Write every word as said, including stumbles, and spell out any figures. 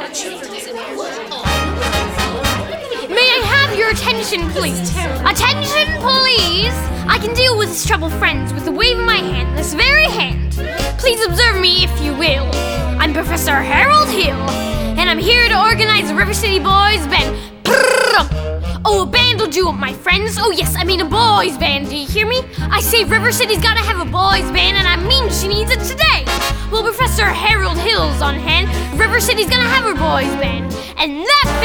May I have your attention, please? Attention, please! I can deal with this trouble, friends, with a wave of my hand, this very hand. Please observe me, if you will. I'm Professor Harold Hill, and I'm here to organize the River City Boys Band. Oh, a band will do it, my friends. Oh, yes, I mean a boys band. Do you hear me? I say River City's gotta have a boys band, and I mean she needs it today. Well, Professor Harold Hill's on hand. River City's gonna have her boys band, and that